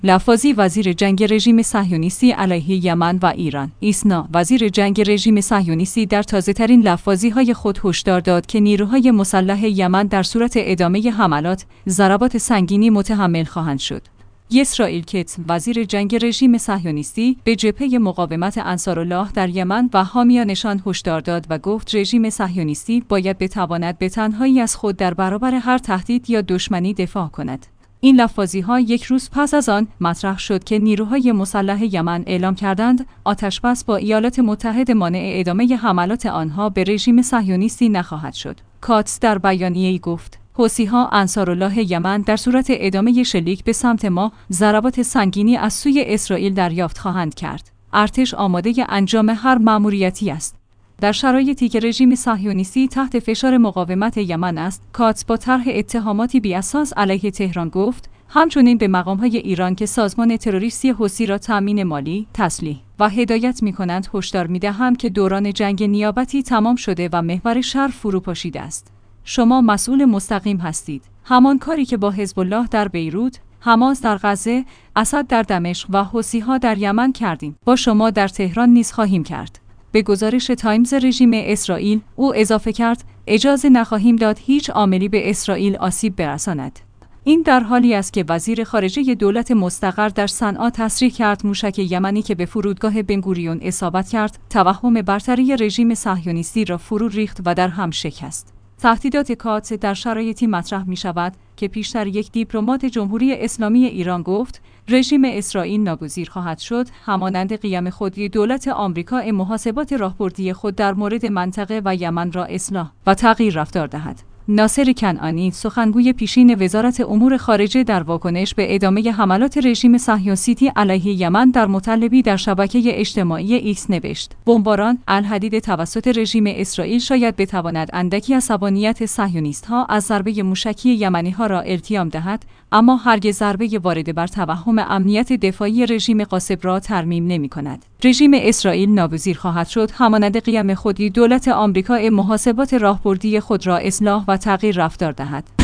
لفاظی وزیر جنگ رژیم صهیونیستی علیه یمن و ایران. ایسنا وزیر جنگ رژیم صهیونیستی در تازه‌ترین لفاظی‌های خود هشدار داد که نیروهای مسلح یمن در صورت ادامه حملات ضربات سنگینی متحمل خواهند شد. اسرائیل کتس وزیر جنگ رژیم صهیونیستی به جبهه مقاومت انصارالله در یمن و حامیانشان هشدار داد و گفت رژیم صهیونیستی باید بتواند به تنهایی از خود در برابر هر تهدید یا دشمنی دفاع کند. این لفاظی‌ها یک روز پس از آن مطرح شد که نیروهای مسلح یمن اعلام کردند آتش‌بس با ایالات متحده مانع ادامه حملات آنها به رژیم صهیونیستی نخواهد شد. کاتس در بیانیه‌ای گفت: حوثی‌ها انصارالله یمن در صورت ادامه شلیک به سمت ما ضربات سنگینی از سوی اسرائیل دریافت خواهند کرد. ارتش آماده انجام هر مأموریتی است. در شرایطی که رژیم صهیونیستی تحت فشار مقاومت یمن است، کاتس با طرح اتهاماتی بی‌اساس علیه تهران گفت: همچنین به مقام‌های ایران که سازمان تروریستی حوثی را تأمین مالی، تسلیح و هدایت می‌کنند هشدار می‌دهم که دوران جنگ نیابتی تمام شده و محور شر فروپاشیده است. شما مسئول مستقیم هستید. همان کاری که با حزب الله در بیروت، حماس در غزه، اسد در دمشق و حوثی‌ها در یمن کردیم، با شما در تهران نیز خواهیم کرد. به گزارش تایمز رژیم اسرائیل، او اضافه کرد: اجازه نخواهیم داد هیچ عاملی به اسرائیل آسیب برساند. این در حالی است که وزیر خارجه دولت مستقر در صنعا تصریح کرد موشک یمنی که به فرودگاه بنگوریون اصابت کرد، توهم برتری رژیم صهیونیستی را فرو ریخت و در هم شکست. تهدیدات کاتس در شرایطی مطرح می شود که پیشتر یک دیپلمات جمهوری اسلامی ایران گفت رژیم اسرائیل ناگزیر خواهد شد همانند قیام خودی دولت آمریکا محاسبات راهبردی خود در مورد منطقه و یمن را اصلاح و تغییر رفتار دهد. ناصر کنعانی، سخنگوی پیشین وزارت امور خارجه در واکنش به ادامه حملات رژیم صهیونیستی علیه یمن در مطلبی در شبکه اجتماعی ایکس نوشت: بمباران الحدید توسط رژیم اسرائیل شاید بتواند اندکی عصبانیت صهیونیست‌ها از ضربه موشکی یمنی‌ها را التیام دهد، اما هرگز ضربه وارد بر توهم امنیت دفاعی رژیم غاصب را ترمیم نمی‌کند. رژیم اسرائیل ناگزیر خواهد شد همانند قیام خودی دولت آمریکا محاسبات راهبردی خود را اصلاح و تغییر رفتار دهد.